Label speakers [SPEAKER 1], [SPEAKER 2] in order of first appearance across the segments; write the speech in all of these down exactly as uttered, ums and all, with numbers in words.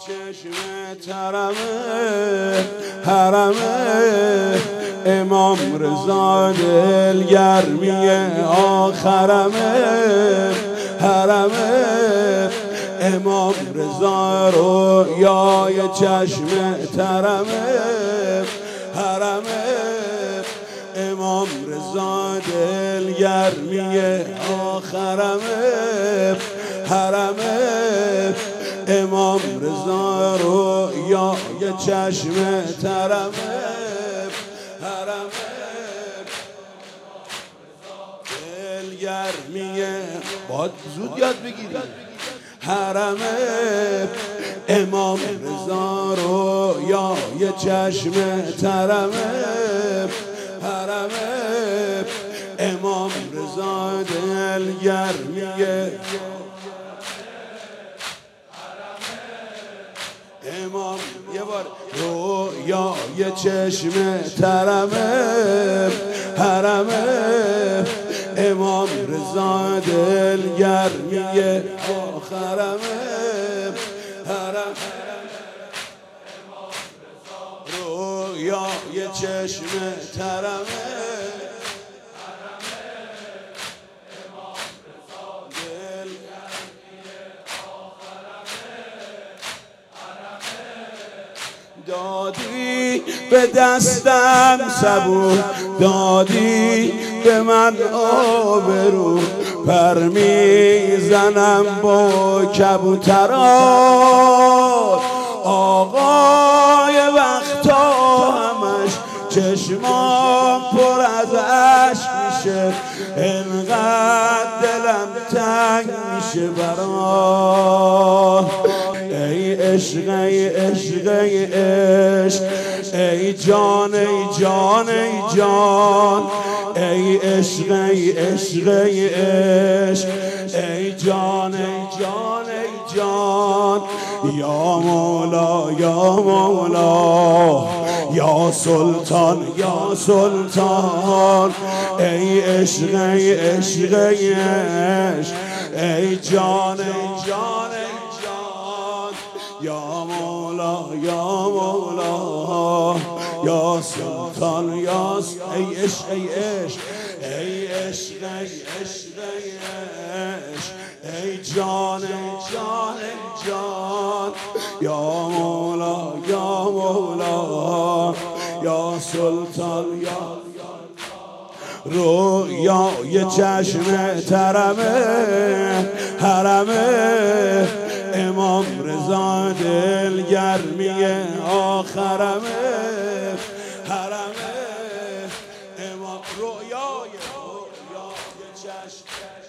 [SPEAKER 1] چشم ترمه حرمه امام رضا دلگرمی آخرمه حرمه امام رضا رویای چشم ترمه حرمه امام رضا دلگرمی آخرمه حرمه امام رضا رویای چشم ترمه حرمه دلگرمی باید زود یاد بگیری حرمه امام رضا رویای چشم ترمه حرمه امام رضا دلگرمی امام یه بار رویای چشم ترمه حرمه امام رضا دلگرمی آخرمه حرمه رویای چشم ترمه دادی به دستم صبور دادی به من آبرو پر میزنم با کبوتران آقای وقتا همش چشمام پر از عشق میشه انقدر دلم تنگ میشه برات ای عشق ای عشق ای عشق ای جان ای جان ای جان ای عشق ای عشق ای عشق ای جان ای جان ای جان یا مولا یا مولا یا سلطان یا سلطان ای عشق ای عشق ای عشق ای جان ای جان ای جان یا مولا یا مولا یا سلطان یا ای عشق ای عشق ای عشق ای عشق ای عشق ای جان ای جان ای جان یا مولا یا مولا یا سلطان یا رویای چشم ترمه حرمه امام رضا دلگرمی آخرمه حرمه امام رویای رویای چشم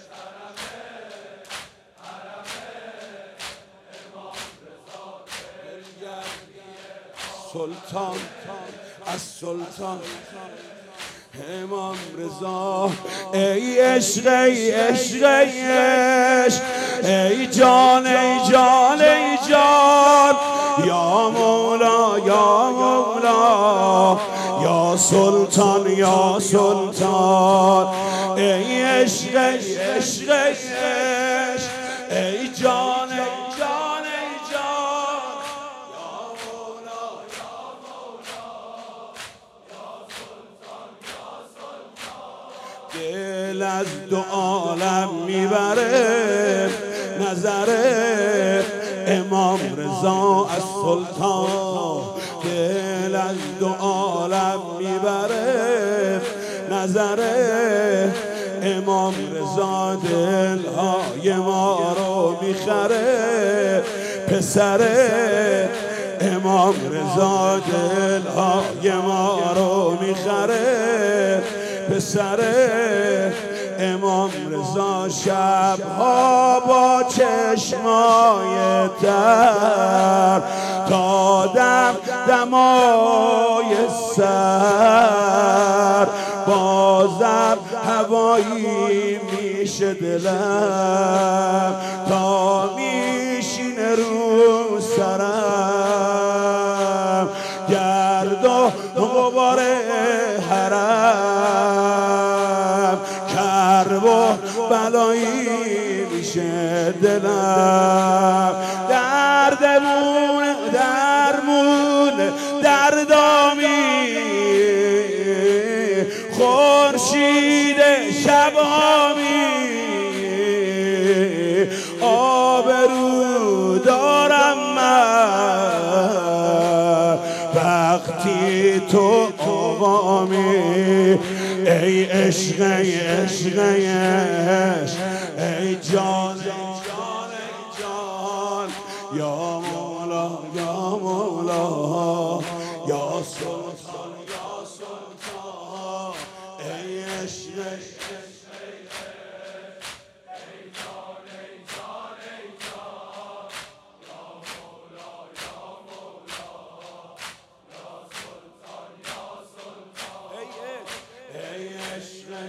[SPEAKER 1] سلطان از سلطان امام رضا ای عشق ای عشق ای عشق ای جان ای جان ای جان یا مولا یا مولا یا سلطان یا سلطان ای عشق ای عشق ای عشق ای جان ای جان ای جان یا مولا یا مولا یا سلطان یا سلطان دل از دو عالم میبره نظره امام رضا از سلطان دل از دو عالم میبره نظره امام رضا دلهای ما رو میخره پسره امام رضا دلهای ما رو میخره پسره امام رضا شبها با چشمای تر تا دم دمای سر بازم هوایی میشه دلم تا میشینه رو سرم گرد و غبار حرم کرب و بلایی میشه دلم. دردمون درمون دردامی خورشید شبامی آبرو دارم من وقتی تو آوامی. ای عشق ای عشق ای عشق ای جان ای جان ای جان یا مولا یا مولا یا سلطان یا سلطان ای عشق ای عشق ای جان ای جان ای جان یا مولا یا مولا یا سلطان یا سلطان ای عشق ای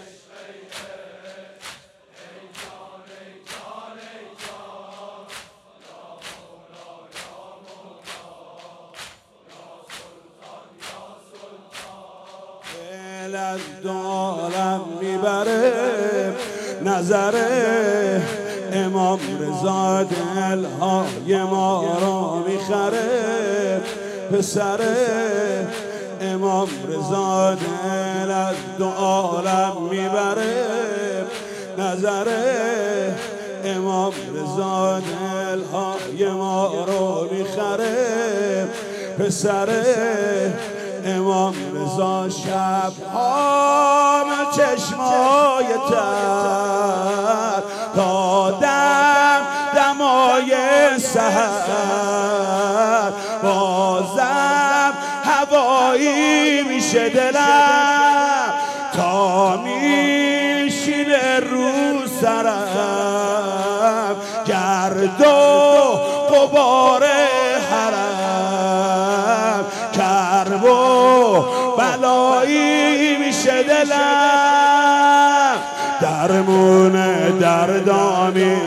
[SPEAKER 1] جان ای جان ای جان یا مولا یا مولا یا سلطان یا سلطان. دل از دالم میبره نظر امام رضا دلهای ما را میخره. پسر امام رضا دل از دو عالم میبره نظر امام رضا دلهای ما رو میخره. پسر امام رضا شبها من چشمای تر تا دم دمای سحر بازم هوایی میشه دلم تا میشینه رو سرم گرد و غبار حرم کرب و بلایی میشه دلم. درمون دردامی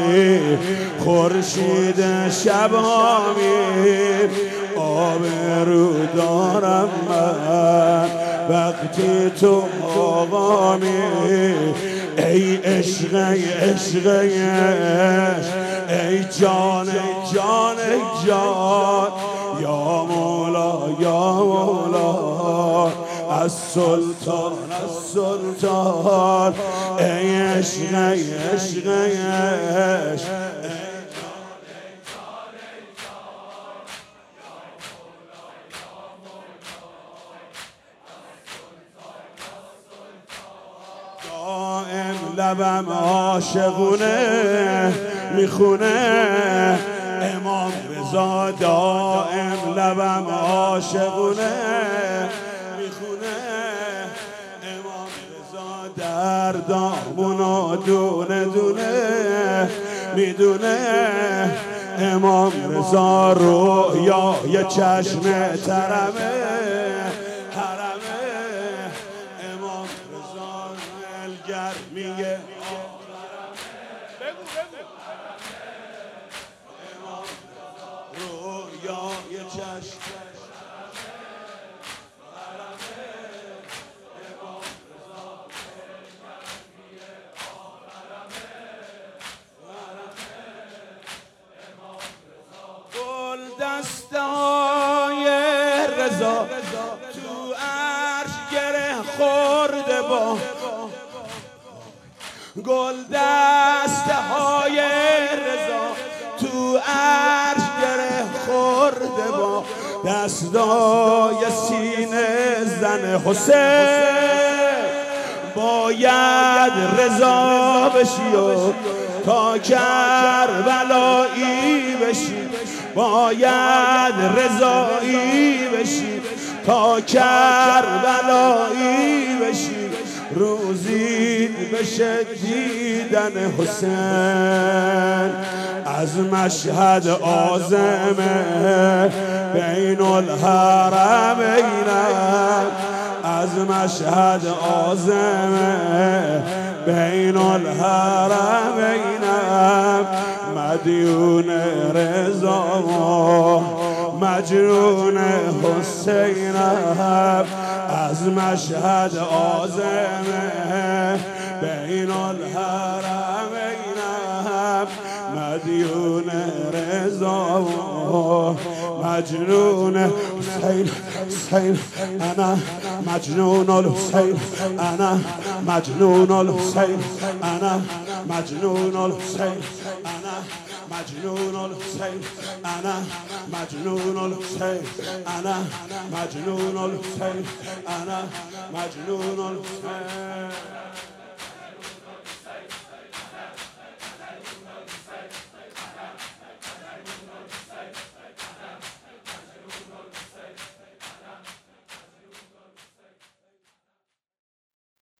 [SPEAKER 1] خورشید شبامی آبرو دارم من وقتی تو آقامی. ای عشق ای عشق ای عشق ای جان ای جان ای جان یا مولا یا مولا از سلطان از سلطان ای عشق ای عشق ای عشق لبم عاشقونه میخونه امام رضا دائم لبم عاشقونه میخونه امام رضا دردامونو دونه دونه میدونه امام رضا رویای چشم ترمه گرمیه بگو بگو رویای چشم گل دسته های رضا تو عرش گره خورده با گل دسته های رضا تو عرش گره خورده با دستای سینه زن حسین باید رضا بشی و تا کربلایی بشی باید رضایی بشی تا کربلایی بشی روزی بشه دیدن حسین از مشهد عازمه بین الحرمین از مشهد عازمه بین الحرمین مدیون رضا مجنون حسینم از مشهد عازمه بین مدیون رضا مجنون حسین حسین انا مجنون الحسین انا مجنون الحسین انا مجنون الحسین انا مجنون الحسین انا مجنون الحسین انا مجنون الحسین انا مجنون الحسین